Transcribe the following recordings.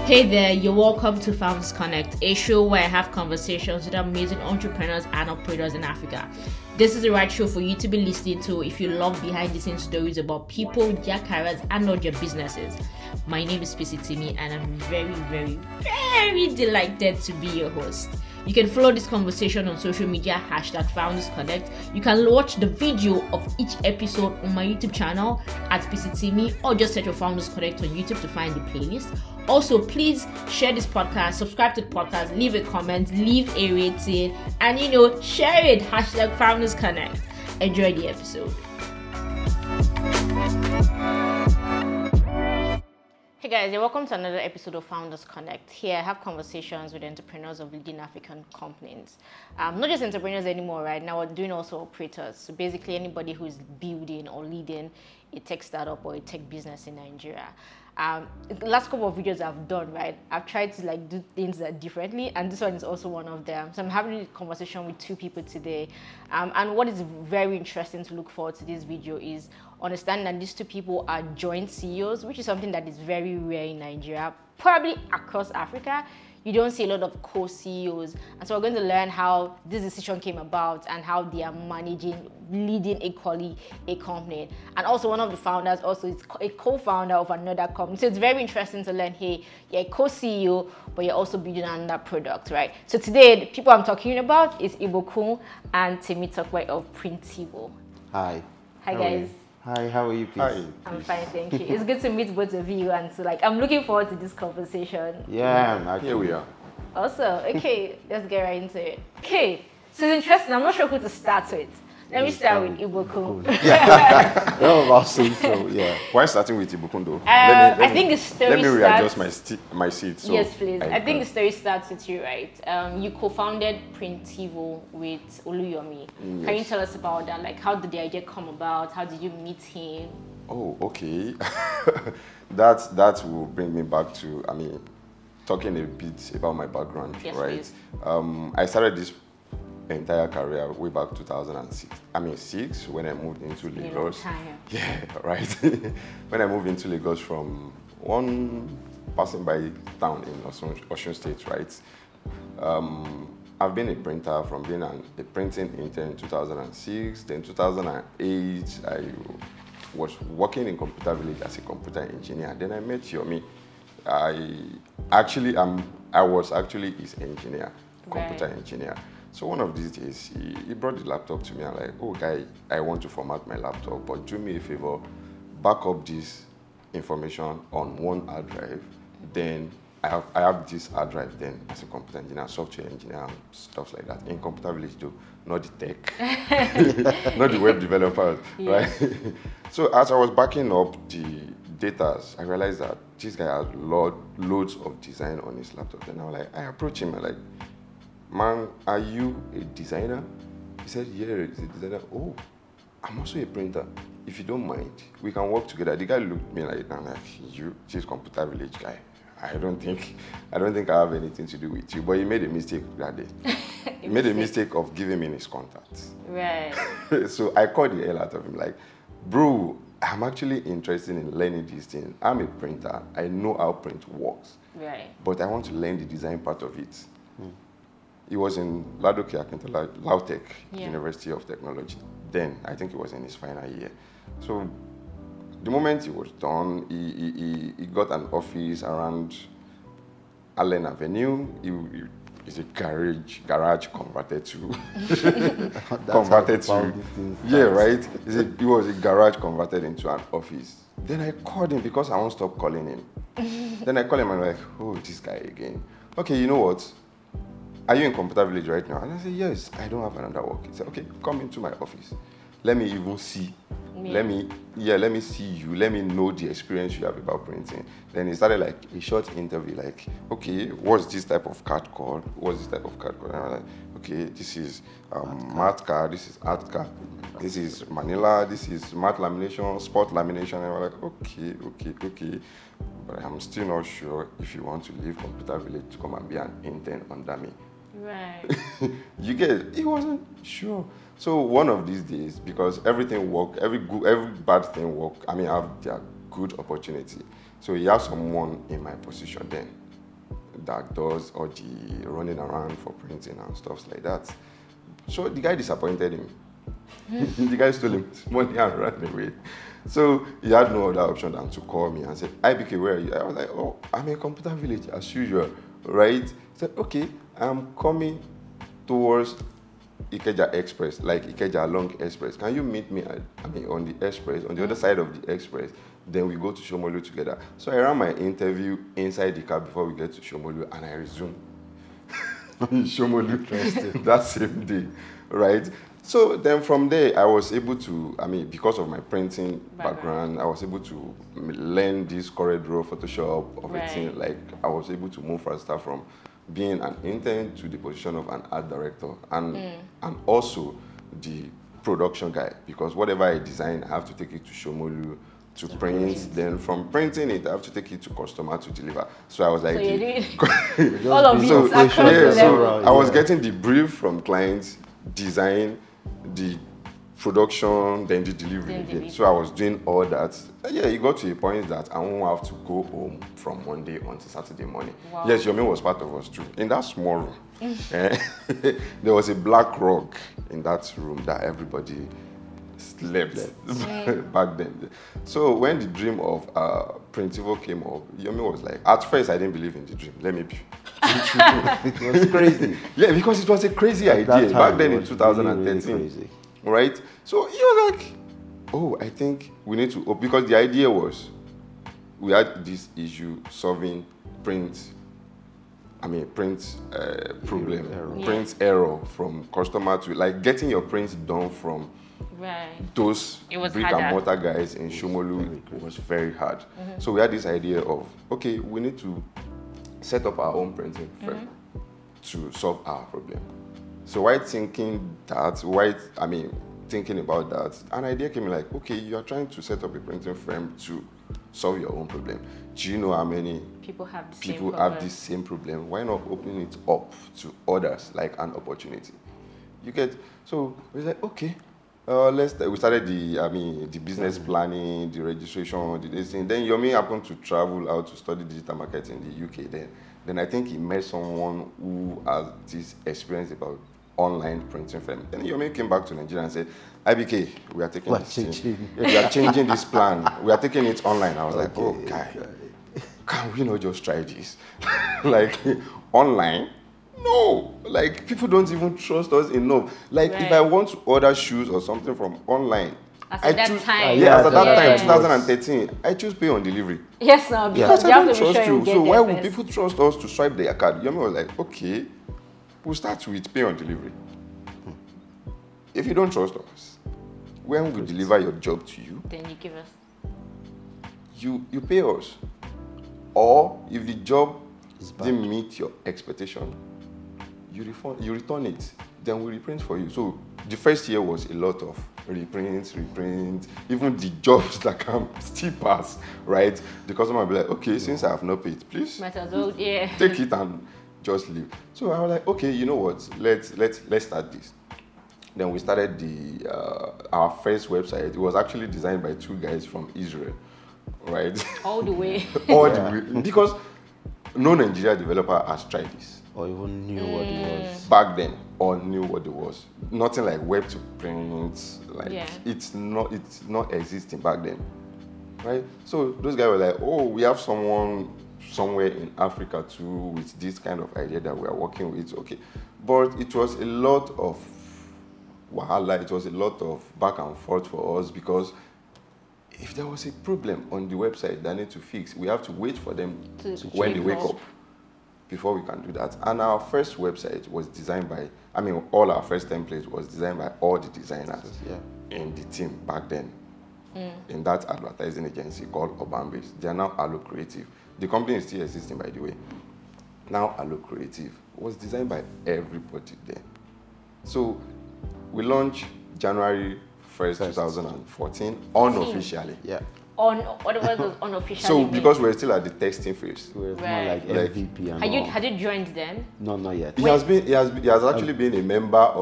Hey there, you're welcome to Founders Connect, a show where I have conversations with amazing entrepreneurs and operators in Africa. This is the right show for you to be listening to if you love behind-the-scenes stories about people, their careers, and not their businesses. My name is Pisitimi, and I'm very delighted to be your host. You can follow this conversation on social media, #Founders Connect. You can watch the video of each episode on my YouTube channel at Pisitimi, or just search for Founders Connect on YouTube to find the playlist. Also, please share this podcast, subscribe to the podcast, leave a comment, leave a rating, and share it, #Founders Connect. Enjoy the episode. Hey guys, welcome to another episode of Founders Connect. Here I have conversations with entrepreneurs of leading African companies. Not just entrepreneurs anymore, right? Now we're doing also operators. So basically anybody who is building or leading a tech startup or a tech business in Nigeria. The last couple of videos I've done, right, I've tried to do things differently, and this one is also one of them. So I'm having a conversation with two people today, and what is very interesting to look forward to this video is understanding that these two people are joint CEOs, which is something that is very rare in Nigeria, probably across Africa. You don't see a lot of co-CEOs, and so we're going to learn how this decision came about and how they are leading equally a company. And also one of the founders also is a co-founder of another company. So it's very interesting to learn, hey, you're a co-CEO, but you're also building another product, right? So today, the people I'm talking about is Ibokun and Temitope of Printivo. Hi. Hi guys. Hi, how are you, please? Hi. I'm fine, thank you. It's good to meet both of you, and so I'm looking forward to this conversation. Yeah, actually. Here we are. Also, okay, let's get right into it. Okay, so it's interesting. I'm not sure who to start with. Let me start with Ibokun. You're about to say so, yeah. Why starting with Ibokun though? I think the story Let me starts... readjust my seat. So yes, please. I think the story starts with you, right? You co-founded Printivo with Oluyomi. Yes. Can you tell us about that? Like, how did the idea come about? How did you meet him? Oh, okay. that will bring me back to, talking a bit about my background, Yes, right? please. I started this entire career way back 2006 when I moved into Lagos. Yeah, right. When I moved into Lagos from one passing by town in Osun State, right? I've been a printer from being a printing intern in 2006. Then 2008, I was working in Computer Village as a computer engineer. Then I met Yomi. I was actually his engineer, computer engineer. So one of these days, he brought the laptop to me and like, oh guy, I want to format my laptop, but do me a favor, back up this information on one hard drive. Then I have this hard drive then as a computer engineer, software engineer, and stuff like that. In Computer Village though, not the tech, not the web developers, right? So as I was backing up the data, I realized that this guy has loads of design on his laptop. And I approached him and man, are you a designer? He said, yeah, he's a designer. Oh, I'm also a printer. If you don't mind, we can work together. The guy looked at me like, you, this Computer Village guy. I don't think I have anything to do with you. But he made a mistake that day. He made a mistake of giving me his contacts. Right. So I called the hell out of him like, bro, I'm actually interested in learning these things. I'm a printer. I know how print works. Right. But I want to learn the design part of it. He was in Ladoke Akintola, Lautech, University of Technology. Then, I think he was in his final year. So, the moment he was done, he got an office around Allen Avenue. It's a garage converted to... right? It was a garage converted into an office. Then I called him because I won't stop calling him. Then I called him and I'm like, oh, this guy again. Okay, you know what? Are you in Computer Village right now? And I said, yes, I don't have another work. He said, okay, come into my office. Let me even see. Yeah. Let me see you. Let me know the experience you have about printing. Then he started like a short interview, like, okay, what's this type of card called? What's this type of card called? And I was like, okay, this is matte card, this is art card, this is Manila, this is matte lamination, spot lamination. And I was like, okay. But I'm still not sure if you want to leave Computer Village to come and be an intern under me. Right. You get it? He wasn't sure. So one of these days, because everything work, every bad thing work, I have their good opportunity. So he has someone in my position then that does all the running around for printing and stuff like that. So the guy disappointed him. The guy stole his money and ran away. So he had no other option than to call me and say, IBK, where are you? I was like, oh, I'm in Computer Village as usual, right? He said, okay, I'm coming towards Ikeja Express, like Ikeja Long Express. Can you meet me on the express, on the other side of the express? Then we go to Shomolu together. So I ran my interview inside the car before we get to Shomolu, and I resumed in Shomolu that same day, right? So then from there, I was able to, because of my printing background, I was able to learn this CorelDRAW, Photoshop, everything. Like, I was able to move faster from being an intern to the position of an art director and also the production guy, because whatever I design, I have to take it to Shomolu to print. Then from printing it, I have to take it to customer to deliver. So I was like, all of so, it. I was getting the brief from clients, design, the production, then the delivery. So I was doing all that. And yeah, it got to a point that I won't have to go home from Monday until Saturday morning. Wow. Yes, Yomi was part of us too. In that small room, there was a black rug in that room that everybody slept back then. So when the dream of Printivo came up, Yomi was like, at first I didn't believe in the dream. Let me be. It was crazy. Yeah, because it was a crazy idea back then in 2013. Really right? So he was like, oh, I think we need to, because the idea was we had this issue solving print problem, print error from customer to like getting your prints done from those brick and mortar guys in Shomolu was very hard. So we had this idea of, okay, we need to set up our own printing firm to solve our problem. So while thinking about that, an idea came like, okay, you are trying to set up a printing firm to solve your own problem. Do you know how many people have this same problem? Why not open it up to others like an opportunity? You get, so we said, okay, we started the business planning, the registration, the thing. Then Yomi happened to travel out to study digital marketing in the UK. Then I think he met someone who has this experience about online printing firm. Then Yomi came back to Nigeria and said, IBK, we are taking this thing. We are changing this plan. We are taking it online. I was like, oh, guy, can we not just try this? Like, online? No, like people don't even trust us enough. Like if I want to order shoes or something from online, at that time, 2013, I choose pay on delivery. Yes, no, because I don't trust you. So why would people trust us to swipe their card? Yomi was like, okay, we'll start with pay on delivery. If you don't trust us, when we deliver your job to you, then you give us. You pay us, or if the job didn't meet your expectation, you return it, then we reprint for you. So the first year was a lot of reprint, even the jobs that can still pass, right? The customer will be like, okay, since I have not paid, please might as well, take it and just leave. So I was like, okay, you know what? Let's start this. Then we started our first website. It was actually designed by two guys from Israel, right? All the way. All the way, because no Nigeria developer has tried this. Or even knew what it was. Back then, or knew what it was. Nothing like web to print, it's not existing back then. Right? So those guys were like, oh, we have someone somewhere in Africa too with this kind of idea that we are working with. Okay. But it was a lot of wahala, it was a lot of back and forth for us, because if there was a problem on the website that need to fix, we have to wait for them when they wake up before we can do that. And our first website was designed by, all our first templates was designed by all the designers in the team back then. In that advertising agency called Urban Base. They are now Allo Creative. The company is still existing, by the way. Now Allo Creative was designed by everybody there. So we launched January 1st, 2014, unofficially. Yeah. What was those unofficially? So because we're still at the testing phase. We're more like MVP and Had you joined them? No, not yet. He has actually been a member of the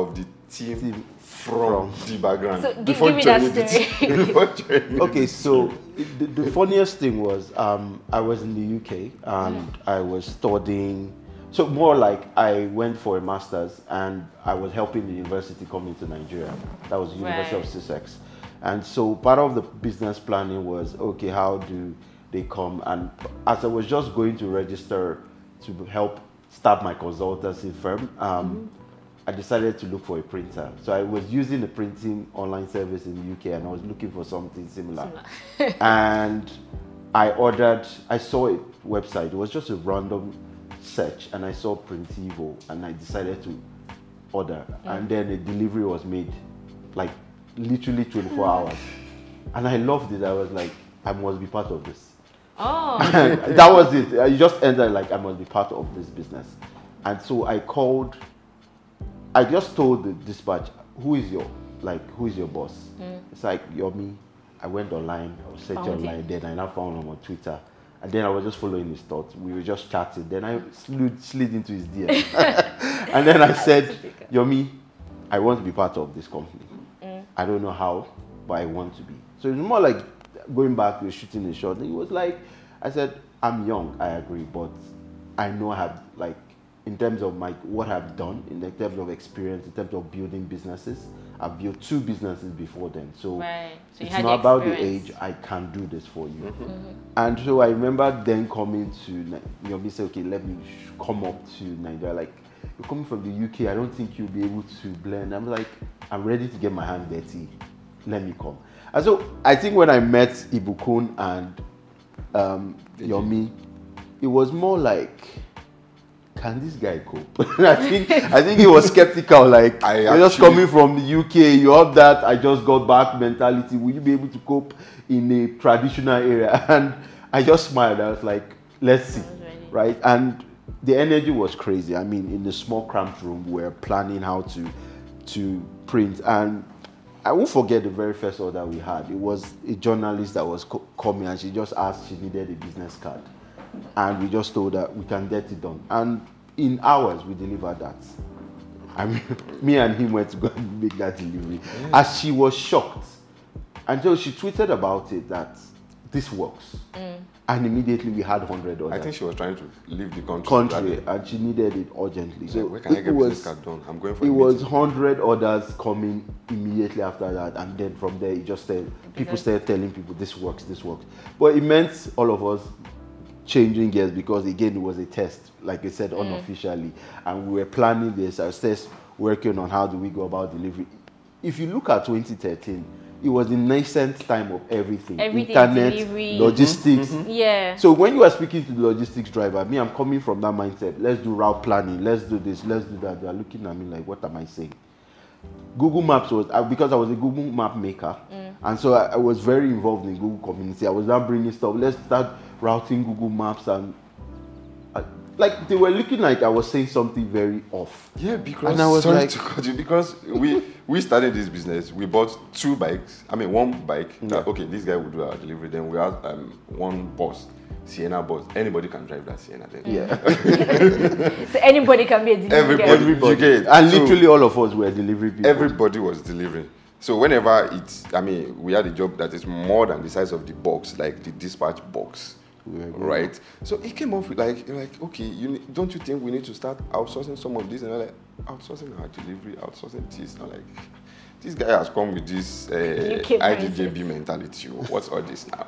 team from the background. So give me that story. Before joining Okay, so the funniest thing was I was in the UK and I was studying. So more like I went for a master's and I was helping the university come into Nigeria. That was the University of Right. Sussex. And so part of the business planning was, okay, how do they come? And as I was just going to register to help start my consultancy firm, I decided to look for a printer. So I was using a printing online service in the UK and I was looking for something similar. And I saw a website. It was just a random search and I saw Printivo and I decided to order. And then a delivery was made like literally 24 hours. And I loved it. I was like, I must be part of this. Oh, That was it. I just ended like I must be part of this business. And so I just told the dispatch, who is your boss? It's like, you're me. I went online, I was searching Found online, then I now found him on Twitter. And then I was just following his thoughts. We were just chatting. Then I slid into his DM. And then I said, Yomi, I want to be part of this company. I don't know how, but I want to be. So it's more like going back, we were shooting a shot. And he was like, I said, I'm young, I agree, but I know I have, like, in terms of what I've done, in terms of experience, in terms of building businesses, I've built 2 businesses before then. So, right. So you it's had not the about the experience. age, I can do this for you. And so I remember then coming to, Yomi said, okay, let me come up to Nigeria. Like, you're coming from the UK, I don't think you'll be able to blend. I'm like, I'm ready to get my hand dirty. Let me come. And so I think when I met Ibukun and Yomi, it was more like, can this guy cope? I think he was skeptical. Like, you're just coming from the UK, you have that I just got back mentality. Will you be able to cope in a traditional area? And I just smiled. I was like, let's see, right? And the energy was crazy. I mean, in the small cramped room, we were planning how to print. And I won't forget the very first order we had. It was a journalist that was coming and she just asked, she needed a business card. And we just told her we can get it done. And in hours, we delivered that. I mean, me and him went to go and make that delivery. As she was shocked. And so she tweeted about it that this works. And immediately we had 100 orders. I think she was trying to leave the country. And she needed it urgently. So where can I get business card done? I'm going for it a was meeting. 100 orders coming immediately after that, and then from there it just said people started telling people this works. But it meant all of us changing gears because again it was a test, like I said, unofficially, and we were planning this. I was working on how do we go about delivery. If you look at 2013, it was the nascent time of everything. Internet, delivery. logistics. Yeah. So when you are speaking to the logistics driver, me, I'm coming from that mindset. Let's do route planning. Let's do this. Let's do that. They're looking at me like, what am I saying? Google Maps was, because I was a Google Map maker. And so I was very involved in Google community. I was now bringing stuff. Let's start routing Google Maps. And like they were looking like I was saying something very off. Yeah, because and I was sorry like, to cut you, because we started this business. We bought 2 bikes. I mean, one bike. That, okay, this guy would do our delivery. Then we had one bus, Sienna bus. Anybody can drive that Sienna. Then. yeah. So anybody can be a delivery guy. Everybody. You get it. And So literally all of us were delivery people. everybody was delivering. So whenever we had a job that is more than the size of the box, like the dispatch box. Right, so he came up with like okay, don't you think we need to start outsourcing some of this? And I'm like, outsourcing our delivery, outsourcing this. I'm like, this guy has come with this IGJB mentality. What's all this now?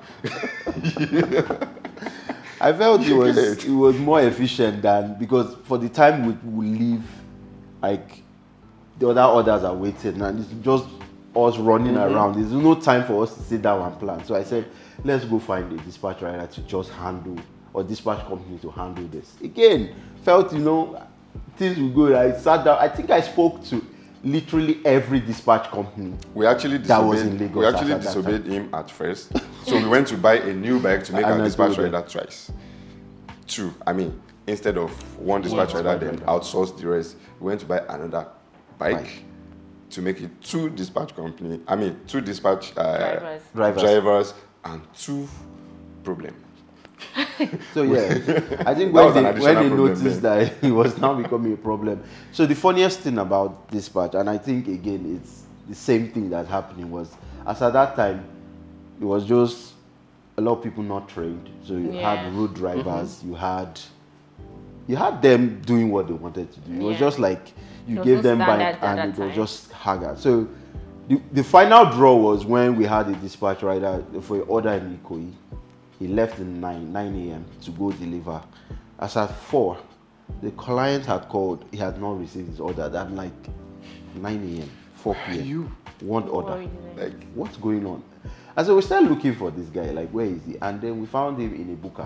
I felt it was more efficient than, because for the time we leave, like the other orders are waiting and it's just us running around. There's no time for us to sit down and plan. So I said, let's go find a dispatch rider to just handle, or dispatch company to handle this. Again, felt, things will go. I sat down. I think I spoke to literally every dispatch company. We actually that was in Lagos. We actually disobeyed him at first. So we went to buy a new bike to make our dispatch rider twice. 2. I mean, instead of one dispatch rider, then outsource the rest. We went to buy another bike to make it 2 dispatch company. I mean, 2 dispatch Drivers. drivers and 2 problems. So yeah, I think That was an when additional they problem noticed then. that it was now becoming a problem. So the funniest thing about dispatch, and I think again it's the same thing that's happening, was as at that time it was just a lot of people not trained. So you Yeah. had road drivers, you had them doing what they wanted to do. It was Yeah. just like you There was gave no them bike standard at and that it was time. just haggard. So the final draw was when we had a dispatch rider for an order in Ikoyi. He left in 9 a.m. to go deliver. As at 4, the client had called. He had not received his order. That like 9 a.m., 4 p.m. You One order. Worried, like, like What's going on? And so we started looking for this guy. Like, where is he? And then we found him in a booker.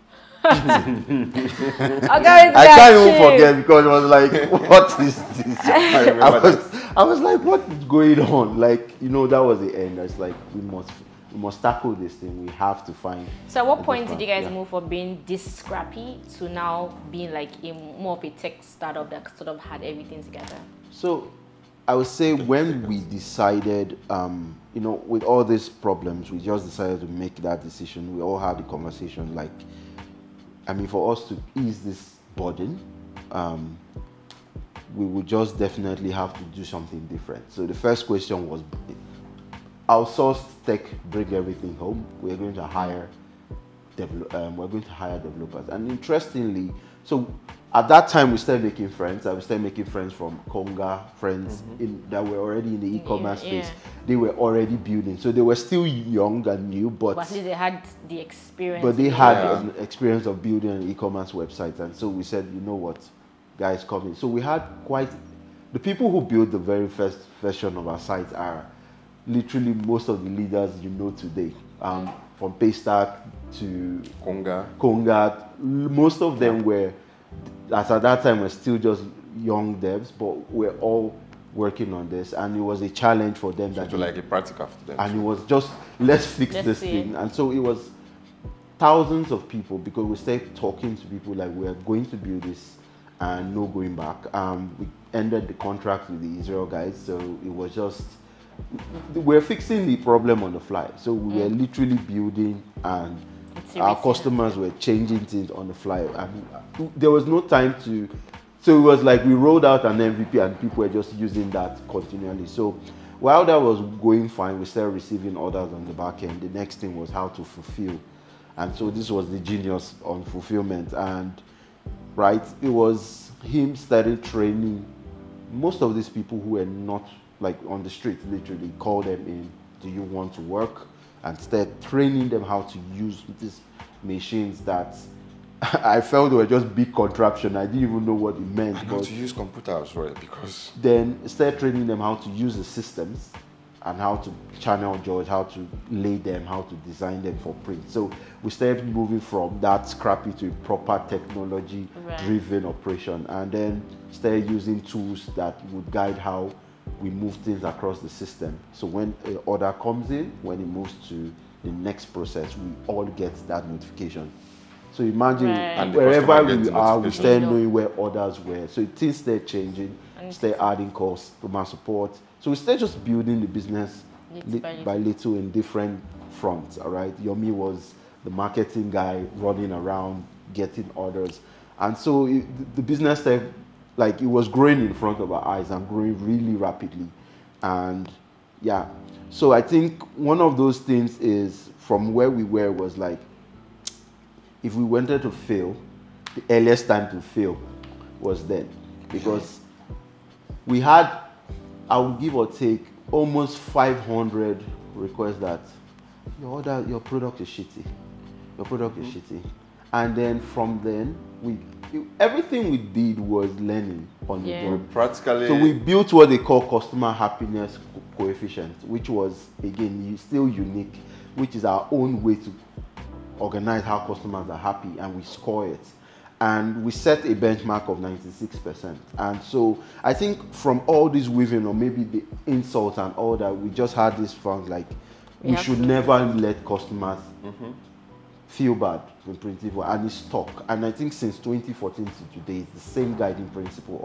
I can't even forget because it was like, what is this? I remember I was like, what is going on? Like, that was the end. It's like we must tackle this thing. We have to find. So at what a point did you guys different- move from being this scrappy to now being like more of a tech startup that sort of had everything together? So I would say when we decided, with all these problems, we just decided to make that decision. We all had the conversation, like, for us to ease this burden, we would just definitely have to do something different. So the first question was, outsourced tech, bring everything home. We're going to hire developers. And interestingly, so at that time we started making friends. I started making friends from Konga, friends that were already in the e-commerce space. They were already building. So they were still young and new, but at least they had the experience. but they had an experience of building an e-commerce website. And so we said, you know what, guys, come in. So we had the people who built the very first version of our site are literally most of the leaders today. From Paystack to Konga, most of them were, as at that time, were still just young devs, but we're all working on this, and it was a challenge for them. to like a practical for them. And it was just, let's fix this thing. And so it was thousands of people, because we started talking to people like, we're going to build this and no going back. We ended the contract with the Israel guys, so it was just, we're fixing the problem on the fly. So we were literally building, and our customers were changing things on the fly. And there was no time to, so it was like we rolled out an MVP and people were just using that continually. So while that was going fine, we started receiving orders on the back end. The next thing was how to fulfill. And so this was the genius on fulfillment. And it was him started training most of these people who were not like on the street, literally call them in, do you want to work? And start training them how to use these machines that I felt were just big contraption. I didn't even know what it meant. I know to use computers, right? Because then start training them how to use the systems and how to channel joys, how to lay them, how to design them for print. So we started moving from that scrappy to a proper technology-driven operation, and then started using tools that would guide how we move things across the system. So when an order comes in, when it moves to the next process, we all get that notification. So imagine wherever we are, we start knowing where orders were. So things start changing, start adding customer support. So we start just building the business by little in different fronts. All right, Yomi was the marketing guy running around getting orders, and so the business started, like, it was growing in front of our eyes and growing really rapidly. And so I think one of those things is, from where we were, was like, if we wanted to fail, the earliest time to fail was then, because we had, I would give or take, almost 500 requests that your product is shitty. Your product is shitty. And then from then, everything we did was learning on the job. Practically. So we built what they call customer happiness coefficient, which was, again, still unique, which is our own way to organize how customers are happy, and we score it. And we set a benchmark of 96%. And so I think from all this weaving, or maybe the insults and all that, we just had this fun, like, we should never let customers feel bad in principle, and it's stuck. And I think since 2014 to today, it's the same guiding principle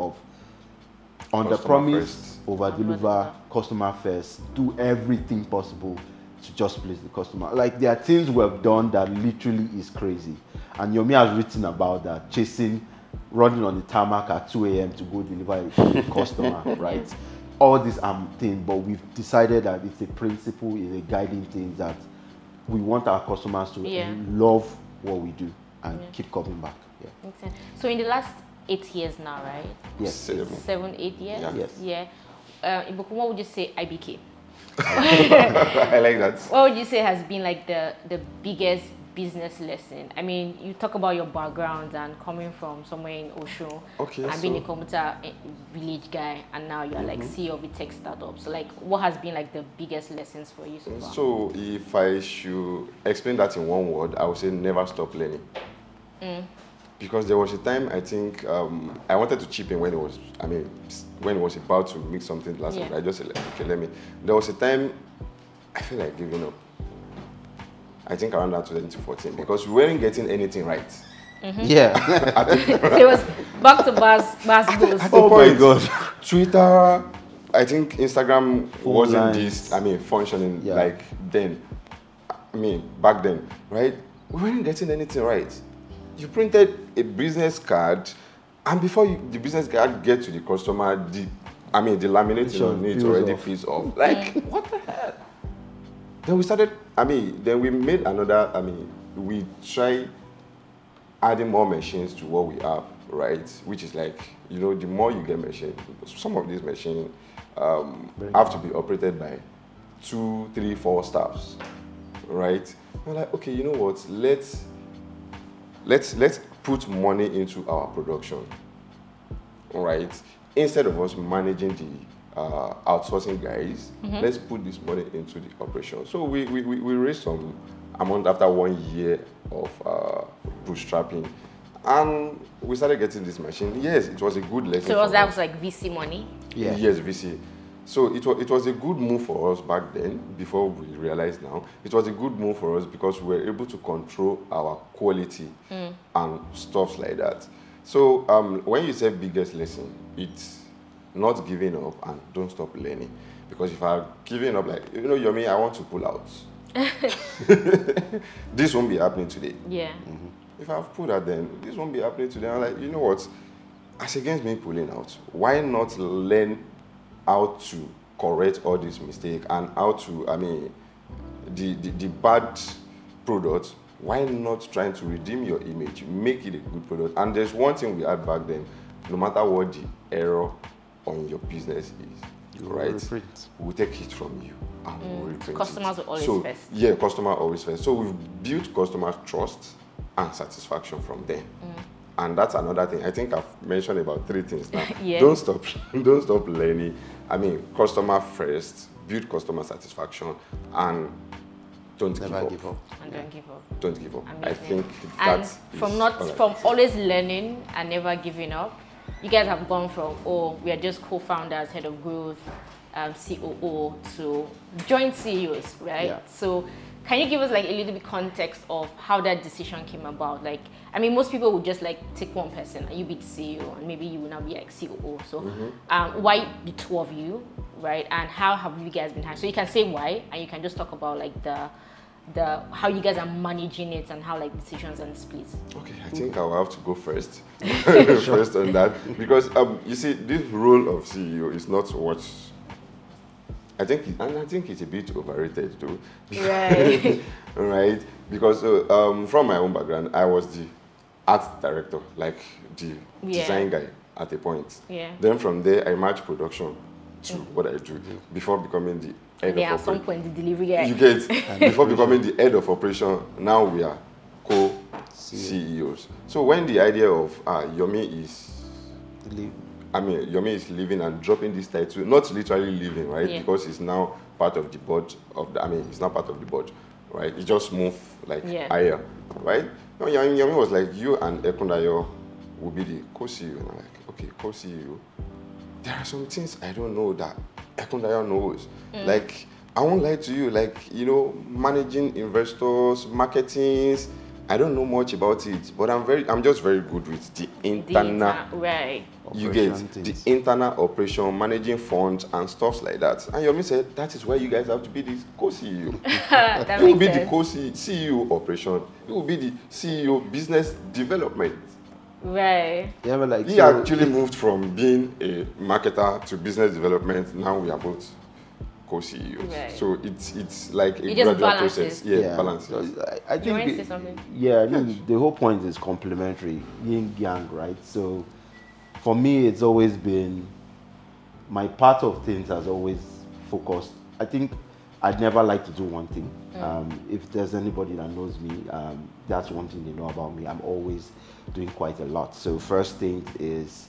of under promise, over deliver, customer first, do everything possible to just please the customer. Like there are things we've done that literally is crazy, and Yomi has written about that, running on the tarmac at 2 a.m. to go deliver a customer, right? All these things, but we've decided that it's a principle, it's a guiding thing that we want our customers to love what we do and keep coming back. Yeah. Makes sense. So in the last 8 years now, right? Yes. 7, 8 years? Yeah. Yes. Yeah. Ibuku, what would you say IBK? I like that. What would you say has been like the biggest business lesson? I mean, you talk about your background and coming from somewhere in Osho and being a computer village guy, and now you're like CEO of a tech startup. So like, what has been like the biggest lessons for you so far? So if I should explain that in one word, I would say never stop learning. Because there was a time I think I wanted to chip in when it was about to make something last time. I just said, okay, let me. There was a time I feel like giving up. I think around that 2014, because we weren't getting anything right. Yeah. So it was back to Bass Boost. Oh my God. Twitter, I think Instagram wasn't functioning like then. Back then, right? We weren't getting anything right. You printed a business card, and before the business card get to the customer, the laminating on it already peels off. Like, what the hell? Then we started, then we made another, we try adding more machines to what we have, right? Which is like, the more you get machines, some of these machines have to be operated by 2, 3, 4 staffs, right? We're like, okay, you know what? Let's put money into our production, all right? Instead of us managing the outsourcing guys, let's put this money into the operation. So we raised some amount after 1 year of bootstrapping, and we started getting this machine. Yes, it was a good lesson. So that was like VC money? Yeah. Yes, VC. So it was a good move for us back then, before we realized now. It was a good move for us because we were able to control our quality and stuff like that. So when you say biggest lesson, it's not giving up and don't stop learning. Because if I'm giving up, like, Yomi, I want to pull out. This won't be happening today. Yeah. If I've pulled out, then this won't be happening today. I'm like, you know what? As against me pulling out, why not learn how to correct all these mistakes and how to, the bad product, why not trying to redeem your image, make it a good product? And there's one thing we had back then, no matter what the error on your business is, we'll take it from you and we'll reprint customers it. will always first. Yeah, customer always first. So we've built customer trust and satisfaction from them. And that's another thing. I think I've mentioned about 3 things now. Don't stop learning. Customer first, build customer satisfaction, and don't give up. And don't give up. Don't give up. Amazing. I think and that's from always learning and never giving up, you guys have gone from, we are just co-founders, head of growth, COO, to joint CEOs, right? Yeah. So can you give us like a little bit context of how that decision came about? Like, most people would just like take one person and you be the CEO, and maybe you will now be like COO. So why the 2 of you, right? And how have you guys been handling? So you can say why, and you can just talk about like the how you guys are managing it and how like decisions and splits. Okay, I think I'll have to go first. First on that, because you see, this role of CEO is not what I think it's a bit overrated too. Right. Right? Because from my own background, I was the art director, like the design guy at a point. Yeah. Then from there, I matched production to what I do before becoming the head of at some point, the delivery guy. You get before becoming the head of operation. Now we are co-CEOs. So when the idea of Yomi is leaving and dropping this title, not literally leaving, right? Yeah. Because it's now part of the board it's not part of the board, right? It just moved like higher, right? No, Yomi was like, you and Ekundayo will be the co-CEO. And I'm like, okay, co-CEO. There are some things I don't know that Ekundayo knows. Like, I won't lie to you, like, managing investors, marketing, I don't know much about it, but I'm just very good with the internal. Right. You get Operation things. the internal operation, managing funds and stuff like that. And Yomi said that is why you guys have to be the co-CEO. That You will makes be the sense. co-CEO operation. You will be the CEO business development. Right. Yeah, but like He so actually moved from being a marketer to business development. Now we are both co-CEOs. Right. So it's like a It just gradual balances. process. Yeah, So balances. I You want think to say something? yeah, I mean the whole point is complementary, yin yang, right? So for me, it's always been my part of things has always focused. I think I'd never like to do one thing. If there's anybody that knows me, that's one thing they know about me. I'm always doing quite a lot. So first thing is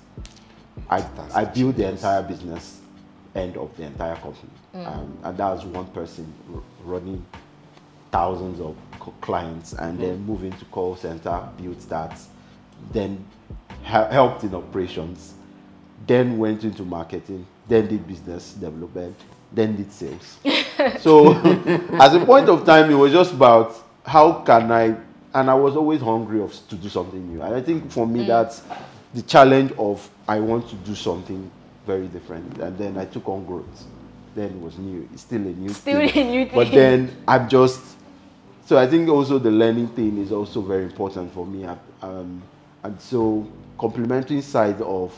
I build the entire business end of the entire company, and that's one person running thousands of clients, and then move into call center, build that, then helped in operations, then went into marketing, then did business development, then did sales. So at a point of time, it was just about how can I, and I was always hungry to do something new. And I think for me, that's the challenge of I want to do something very different. And then I took on growth. Then it was new. It's still a new Still thing. a new thing. But then I'm just, so I think also the learning thing is also very important for me. And so complementing side of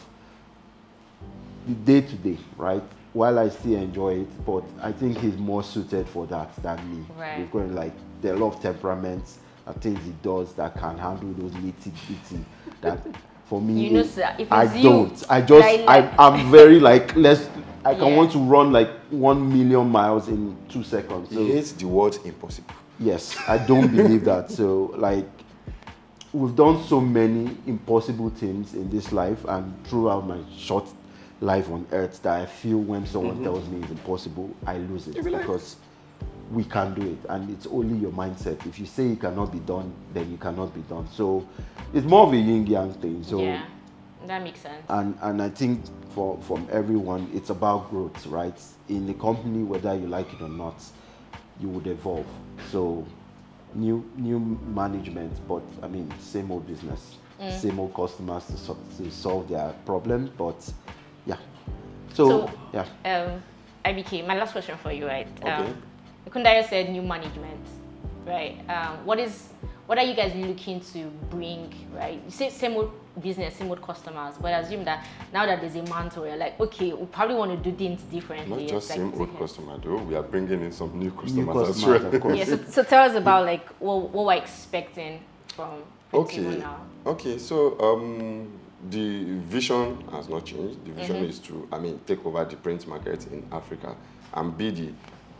the day to day, right? While I still enjoy it, but I think he's more suited for that than me. Right. We're going like there are a lot of temperaments and things he does that can handle those nitty gritty. That for me, You know, sir, if I it's you, don't. I just like- I'm very like I can Yeah. want to run like 1,000,000 miles in 2 seconds. So He hates the word impossible. yes, I don't believe that. So like we've done so many impossible things in this life and throughout my short life on earth that I feel when someone tells me it's impossible, I lose it be like- because we can do it, and it's only your mindset. If you say it cannot be done, then it cannot be done. So it's more of a yin yang thing. So Yeah, that makes sense. and I think from everyone, it's about growth, right? In the company, whether you like it or not, you would evolve. So new management, but I mean same old business, same old customers to solve their problem. But yeah, so yeah, IBK, my last question for you, right? Okay. Kundayo said new management, right? What are you guys looking to bring, right? You say same old business, same old customers, but assume that now that there's a mantle, you're like, okay, we probably want to do things differently. Not just Like, same old customer though. We are bringing in some new new customers, as customers, well. of course. Yeah, so tell us about like what we're expecting from Printimo Okay. now. Okay. So the vision has not changed. The vision is to, take over the print market in Africa and be the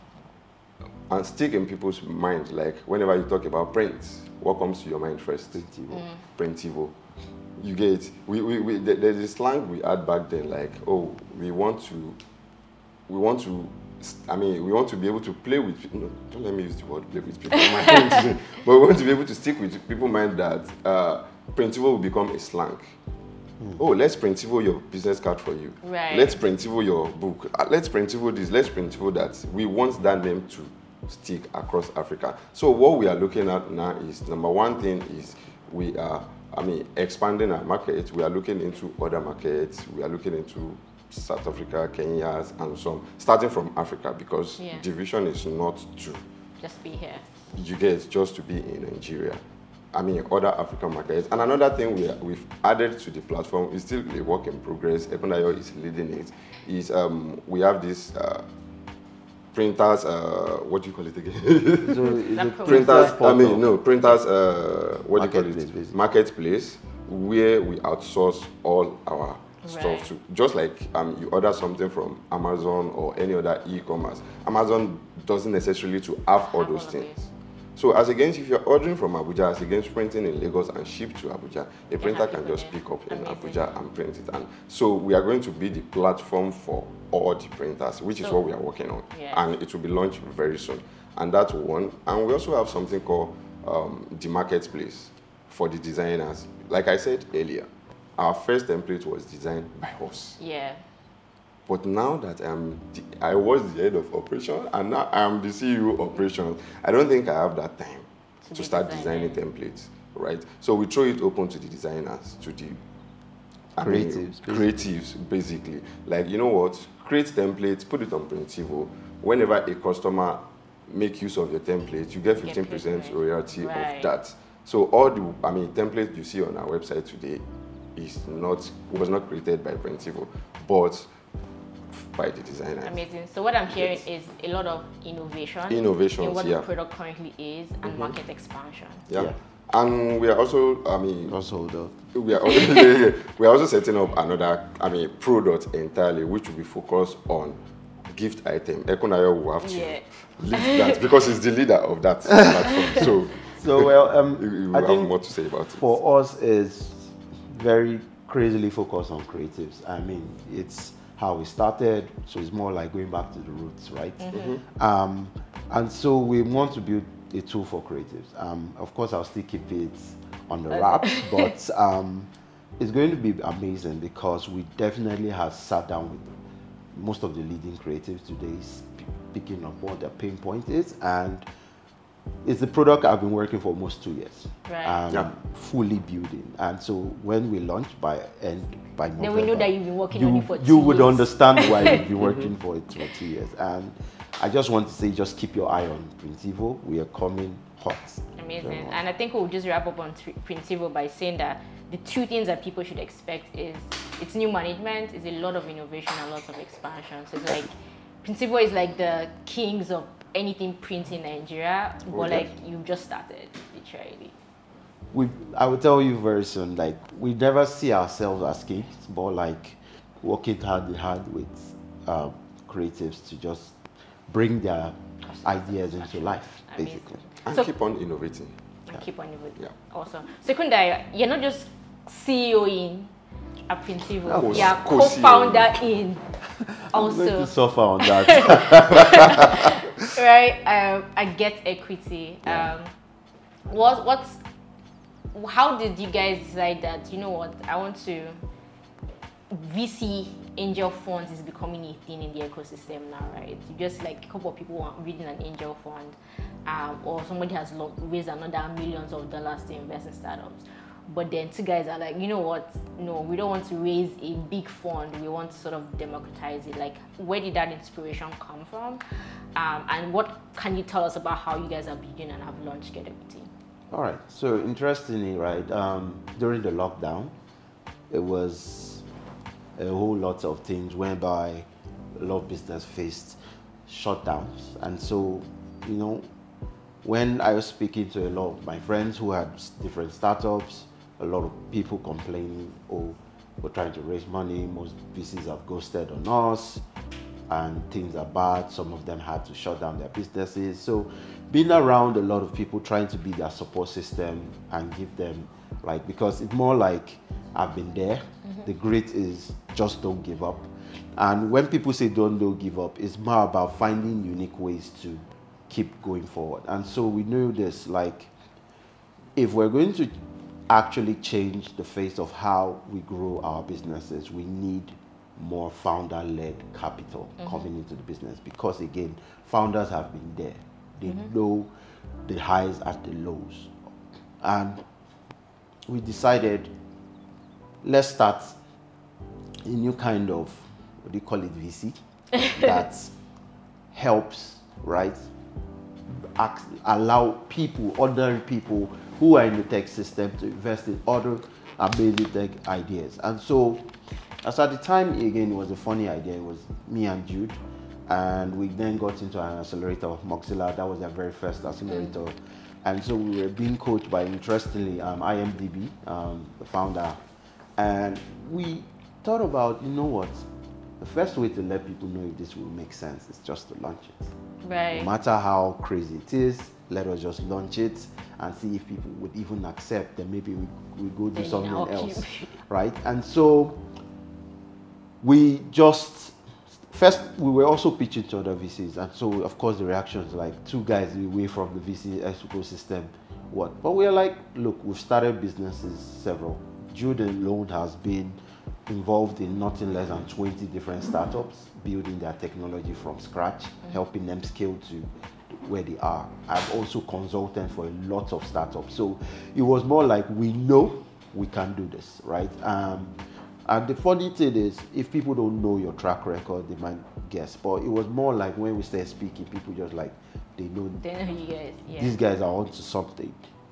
and stick in people's mind. Like whenever you talk about print, what comes to your mind first? Printimo. Printimo. You get it. There's a slang we had back then. Like, oh, we want to be able to play with people. No, don't let me use the word play with people. But we want to be able to stick with people's mind that Printimo will become a slang. Oh, let's Printimo your business card for you. Right. Let's Printimo your book. Let's Printimo this. Let's Printimo that. We want that name to stick across Africa. So what we are looking at now is, number one thing is we are, expanding our market. We are looking into other markets. We are looking into South Africa, Kenya, and some, starting from Africa, because Yeah. the vision is not to, Just be here. you get, just to be in Nigeria. Other African markets. And another thing we've added to the platform is still a work in progress. Ekundayo is leading it. Is we have this printers. What do you call it again? So is That it program. Printers. portal? Printers. What do you call Marketplace, it? basically. Marketplace, where we outsource all our Right. stuff to. Just like you order something from Amazon or any other e-commerce. Amazon doesn't necessarily to have all Have those all of things. it. So as against if you're ordering from Abuja, as against printing in Lagos and ship to Abuja, a printer have can people just there. pick up in Amazing. Abuja and print it. And so we are going to be the platform for all the printers, which is So- what we are working on. Yeah. And it will be launched very soon. And that's one. And we also have something called the marketplace for the designers. Like I said earlier, our first template was designed by us. Yeah. But now that I was the head of operation and now I'm the CEO of operations, I don't think I have that time to start designing templates, right? So we throw it open to the designers, to the creatives, basically. Like, you know what? Create templates, put it on Printivo. Whenever a customer make use of your template, you get 15% royalty of that. So all the templates you see on our website today was not created by Printivo, but by the designers. Amazing. So what I'm hearing is a lot of innovations in what the product currently is and market expansion. Yeah. And we are also, we are also setting up another, product entirely, which will be focused on gift item. Ekunayo will have to lead that because he's the leader of that platform. So well, I think more to say about it. For us, is very crazily focused on creatives. I mean, it's how we started, so it's more like going back to the roots, right? And so we want to build a tool for creatives. Of course, I'll still keep it on the wraps, but it's going to be amazing because we definitely have sat down with most of the leading creatives today, picking up what their pain point is, and it's a product I've been working for almost 2 years, fully building. And so when we launch by November, then we know that you've been working on it for 2 years. You would understand why you've been working for it for 2 years. And I just want to say, just keep your eye on Printivo. We are coming hot. Amazing. And I think we'll just wrap up on Printivo by saying that the two things that people should expect is it's new management, it's a lot of innovation and lots of expansion. So it's like Printivo is like the kings of anything print in Nigeria, but like you've just started, literally. I will tell you very soon, like we never see ourselves as kings, but like working hand in hand with creatives to just bring their ideas into life, basically. And keep on innovating. Keep on innovating. Yeah. Awesome. Secondary, you're not just CEO in at Printivo, you're co-founder in also. I'm going to suffer on that. Right, I get equity. How did you guys decide that, you know what, I want to, VC angel funds is becoming a thing in the ecosystem now, right? You just like a couple of people are reading an angel fund, or somebody has raised another millions of dollars to invest in startups. But then two guys are like, you know what, no, we don't want to raise a big fund, we want to sort of democratize it. Like, where did that inspiration come from? And what can you tell us about how you guys are building and have launched Get Equity? All right, so interestingly, right, during the lockdown, it was a whole lot of things whereby a lot of business faced shutdowns. And so, you know, when I was speaking to a lot of my friends who had different startups, a lot of people complaining, oh, we're trying to raise money, most VCs have ghosted on us, and things are bad. Some of them had to shut down their businesses. So being around a lot of people, trying to be their support system and give them, like, because it's more like I've been there. The grit is just don't give up. And when people say don't give up, it's more about finding unique ways to keep going forward. And so we knew this, like, if we're going to actually change the face of how we grow our businesses, we need more founder-led capital coming into the business, because again, founders have been there. They know the highs and the lows. And we decided, let's start a new kind of, what do you call it, VC, that helps, right, allow people, ordinary people who are in the tech system to invest in other amazing tech ideas. And so, as at the time, again, it was a funny idea. It was me and Jude, and we then got into an accelerator of Mozilla. That was their very first accelerator. And so we were being coached by, interestingly, IMDb, the founder. And we thought about, you know what, the first way to let people know if this will make sense is just to launch it. Right. No matter how crazy it is, let us just launch it and see if people would even accept. Then maybe we go do something else, right? And so we just, first we were also pitching to other VCs, and so of course the reactions, like, two guys away from the VC ecosystem, what? But we're like, look, we've started businesses several. Jude alone has been involved in nothing less than 20 different startups, building their technology from scratch, helping them scale to where they are. I've also consulted for a lot of startups. So it was more like, we know we can do this, right? And the funny thing is, if people don't know your track record, they might guess. But it was more like, when we started speaking, people just like, they know you guys. Yeah. these guys are onto something.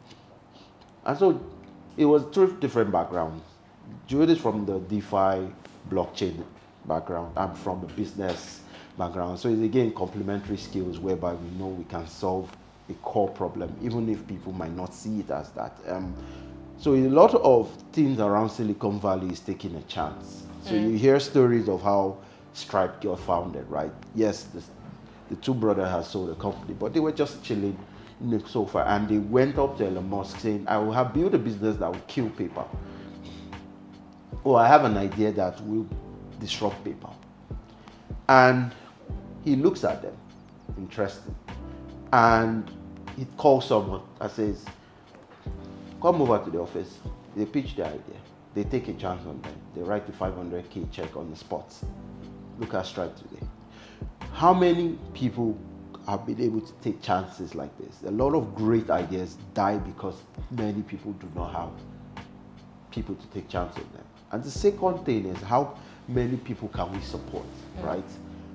And so it was 3 different backgrounds. Jude is from the DeFi blockchain background. I'm from a business background. So it's again complementary skills whereby we know we can solve a core problem, even if people might not see it as that. So a lot of things around Silicon Valley is taking a chance. So you hear stories of how Stripe got founded, right? Yes, the 2 brothers have sold a company, but they were just chilling in the sofa, and they went up to Elon Musk saying, I will have built a business that will kill PayPal. Oh, I have an idea that will disrupt PayPal. And he looks at them, interesting, and he calls someone and says, come over to the office. They pitch their idea. They take a chance on them. They write a $500K check on the spot. Look at Stripe today. How many people have been able to take chances like this? A lot of great ideas die because many people do not have people to take chances on them. And the second thing is, how many people can we support, right?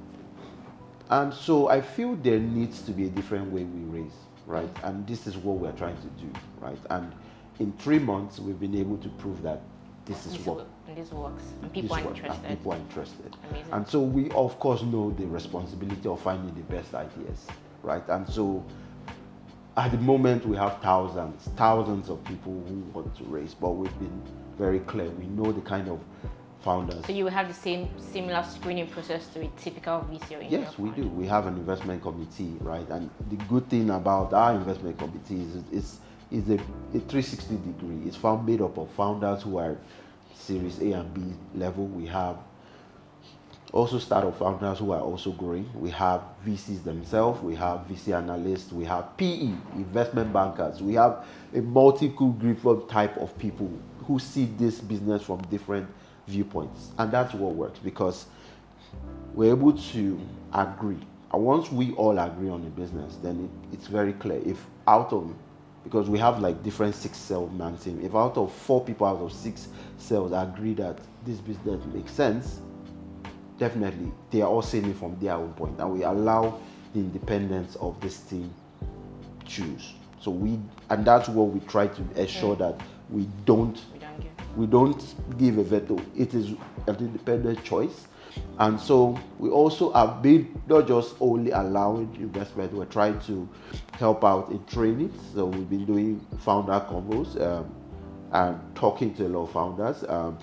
And so I feel there needs to be a different way we raise, right? And this is what we're trying to do, right? And in 3 months, we've been able to prove that this works, and people are interested. People are interested. Amazing. And so we, of course, know the responsibility of finding the best ideas, right? And so at the moment, we have thousands of people who want to raise, but we've been very clear. We know the kind of founders. So you will have the similar screening process to a typical VC or angel Yes, we fund? do. We have an investment committee, right? And the good thing about our investment committee is a 360 degree. It's made up of founders who are Series A and B level. We have also startup founders who are also growing. We have VCs themselves. We have VC analysts. We have PE, investment bankers. We have a multiple group of type of people who see this business from different viewpoints. And that's what works, because we're able to agree. And once we all agree on the business, then it's very clear. If out of, because we have like different 6-cell man team, if out of 4 people out of 6 cells agree that this business makes sense, definitely they are all seeing it from their own point, and we allow the independence of this team choose. So and that's what we try to ensure, that we don't give a veto. It is an independent choice. And so we also have been not just only allowing investment, we're trying to help out in training. So we've been doing founder combos and talking to a lot of founders.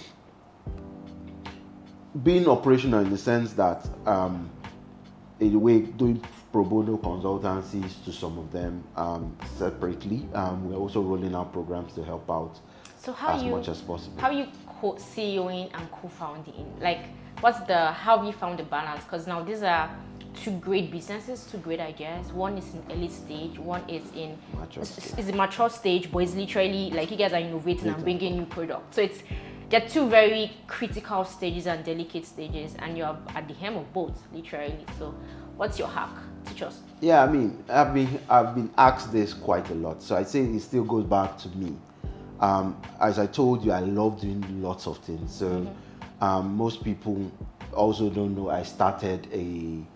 Being operational in the sense that in a way doing pro bono consultancies to some of them separately. We're also rolling out programs to help out much as possible. How you CEOing and co-founding? Like, how have you found the balance? Because now these are 2 great businesses, 2 great ideas. One is in early stage, one is in a mature stage, but it's literally like you guys are innovating and bringing new products. So they're 2 very critical stages and delicate stages, and you're at the hem of both, literally. So what's your hack? Teach us. Yeah, I mean, I've been asked this quite a lot, so I say it still goes back to me. As I told you, I love doing lots of things. So most people also don't know I started an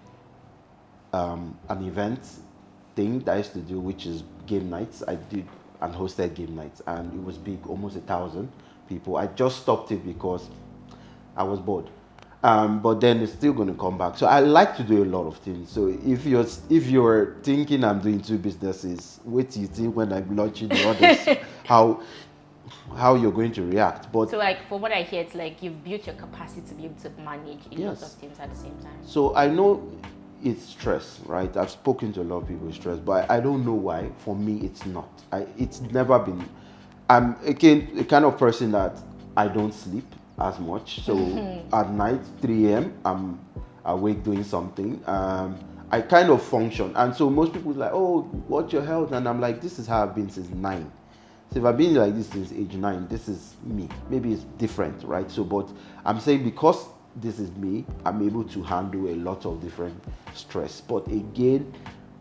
event thing that I used to do, which is game nights. I did and hosted game nights, and it was big, almost 1,000 people. I just stopped it because I was bored. But then it's still going to come back. So I like to do a lot of things. So if you're thinking I'm doing 2 businesses, wait till you think when I'm launching the others, how you're going to react. But so, like, for what I hear, it's like you've built your capacity to be able to manage a lot of things at the same time. So I know it's stress, right? I've spoken to a lot of people with stress, but I don't know why. For me, it's not. It's never been. I'm again a kind of person that I don't sleep as much. So at night, 3 a.m., I'm awake doing something. I kind of function. And so most people are like, oh, what's your health? And I'm like, this is how I've been since 9. So if I've been like this since age 9, this is me. Maybe it's different, right? So, but I'm saying because this is me, I'm able to handle a lot of different stress. But again,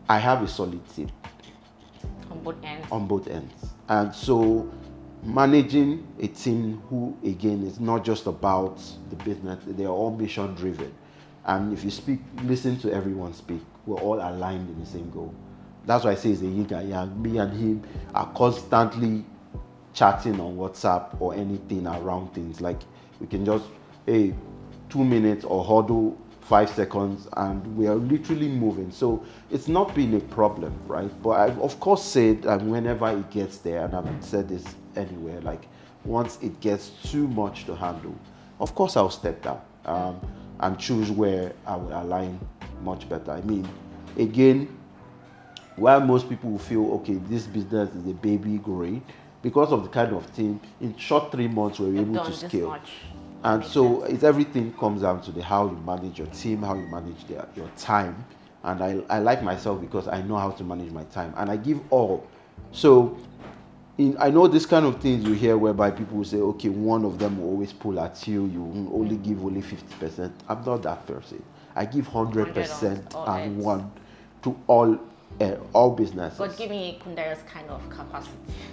I have a solid team On both ends. on both ends. And so managing a team who, again, is not just about the business, they are all mission driven. And if you listen to everyone speak, we're all aligned in the same goal. That's why I say it's a yin and yang. Me and him are constantly chatting on WhatsApp or anything around things. Like we can just, hey, 2 minutes or huddle 5 seconds, and we are literally moving. So it's not been a problem, right? But I've of course said, and whenever it gets there, and I've said this anywhere, like once it gets too much to handle, of course I'll step down and choose where I will align much better. I mean, again, while most people will feel, okay, this business is a baby growing, because of the kind of team, in short 3 months we're able to scale. And so it's everything comes down to how you manage your team, how you manage your time. And I like myself because I know how to manage my time and I give all. So I know this kind of things you hear whereby people will say, okay, one of them will always pull at you, you will only give only 50%. I'm not that person. I give 100% and one to all businesses. But give me Kundayo's kind of capacity.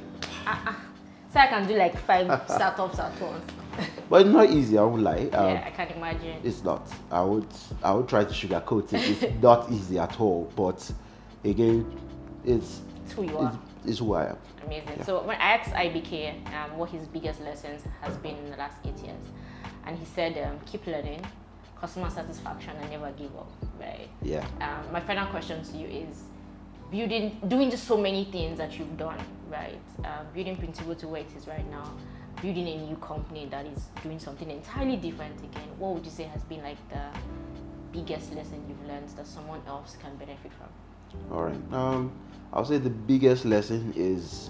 So I can do like 5 startups at once. But it's not easy, I won't lie. Yeah, I can imagine. It's not. I would try to sugarcoat it. It's not easy at all. But again, it's who you are. It's who I am. Amazing. Yeah. So when I asked IBK what his biggest lessons has been in the last 8 years, and he said keep learning, customer satisfaction, and never give up. Right. Yeah. My final question to you is doing just so many things that you've done, right? Building Principal to where it is right now, building a new company that is doing something entirely different again. What would you say has been like the biggest lesson you've learned that someone else can benefit from? All right. I'll say the biggest lesson is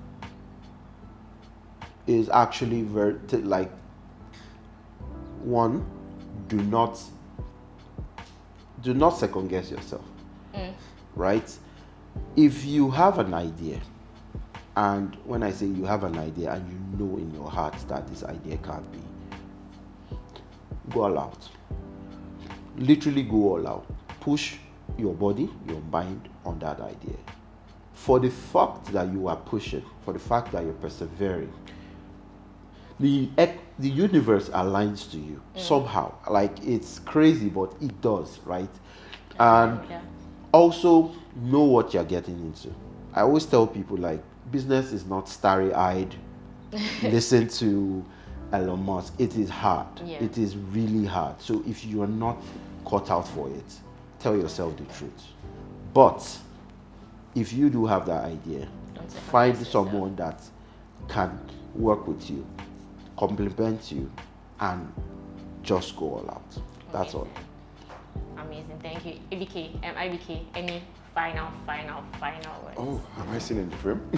actually one, do not second guess yourself. Right? If you have an idea, and when I say you have an idea and you know in your heart that this idea can't be, go all out. Literally go all out. Push your body, your mind on that idea. For the fact that you are pushing, for the fact that you're persevering, the universe aligns to you somehow. Like, it's crazy, but it does, right? And also know what you're getting into. I always tell people, like, business is not starry-eyed. Listen to Elon Musk. It is hard. Yeah. It is really hard. So if you are not cut out for it, tell yourself the truth. But if you do have that idea, find someone that can work with you, complement you, and just go all out. That's all. Amazing. Thank you. IBK, any final words? Oh, am I still in the frame?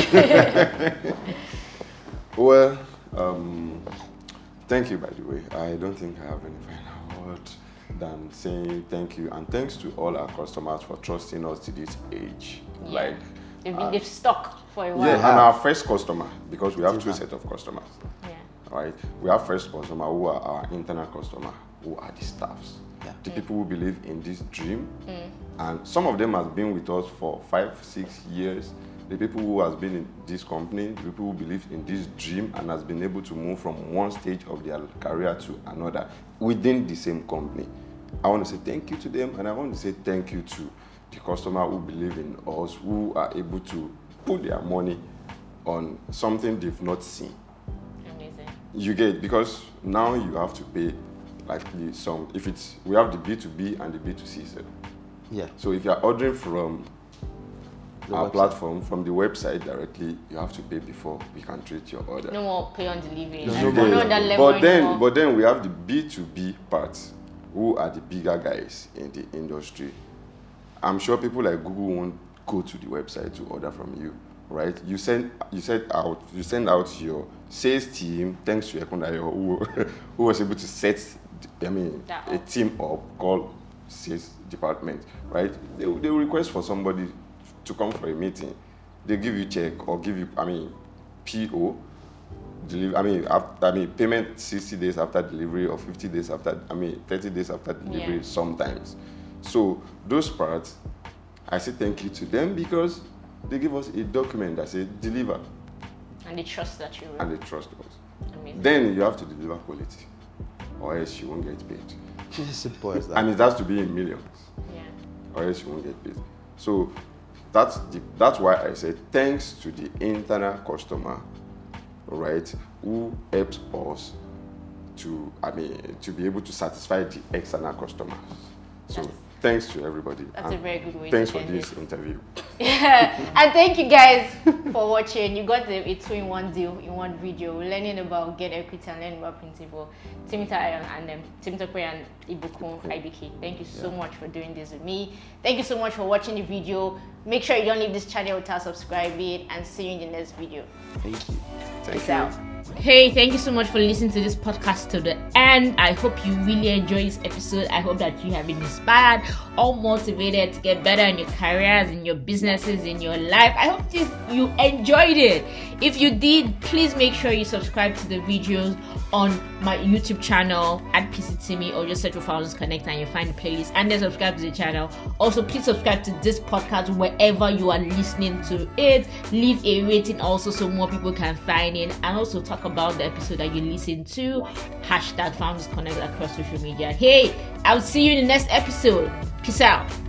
Well, thank you, by the way. I don't think I have any final word than saying thank you, and thanks to all our customers for trusting us to this age. Yeah. Like they've stuck for a while. Yeah, and our first customer, because we have 2 sets of customers. Yeah. Right? We have first customer who are our internal customer, who are the staffs. Yeah. The people who believe in this dream. And some of them have been with us for 5-6 years. The people who has been in this company, the people who believe in this dream and has been able to move from one stage of their career to another within the same company. I want to say thank you to them, and I want to say thank you to the customer who believe in us, who are able to put their money on something they've not seen. Amazing. You get, because now you have to pay like we have the B2B and the B2C side. Yeah. So if you're ordering from our platform, from the website directly, you have to pay before we can treat your order. No more pay on delivery. But then we have the B2B part, who are the bigger guys in the industry. I'm sure people like Google won't go to the website to order from you, right? You send out your sales team, thanks to Ekundayo, who was able to set a team up called sales department, right? They will request for somebody to come for a meeting. They give you check or give you, PO, payment 60 days after delivery or 50 days after, 30 days after delivery sometimes. So those parts, I say thank you to them because they give us a document that says deliver. And they trust that you will. And they trust us. Amazing. Then you have to deliver quality, or else you won't get paid. It's simple as that. And it has to be in millions, Yeah. or else you won't get paid. So that's why I said thanks to the internal customer, right, who helps us to be able to satisfy the external customers. So thanks to everybody. That's a very good way Thanks to for end this interview. And thank you guys for watching. You got a 2-in-1 deal in one video, learning about Get Equity and learning about Principal, Timita and Timitope and Ibukun IBK. Thank you so much for doing this with me. Thank you so much for watching the video. Make sure you don't leave this channel without subscribing, and see you in the next video. Thank you. Peace out. Hey, thank you so much for listening to this podcast to the end. I hope you really enjoyed this episode. I hope that you have been inspired or motivated to get better in your careers, in your businesses, in your life. I hope you enjoyed it. If you did, please make sure you subscribe to the videos on my YouTube channel at PCTimi, or just search for Founders Connect and you'll find the playlist, and then subscribe to the channel. Also, please subscribe to this podcast wherever you are listening to it. Leave a rating also so more people can find it, and also talk about the episode that you listen to. #Founders Connect across social media. Hey, I'll see you in the next episode. Peace out.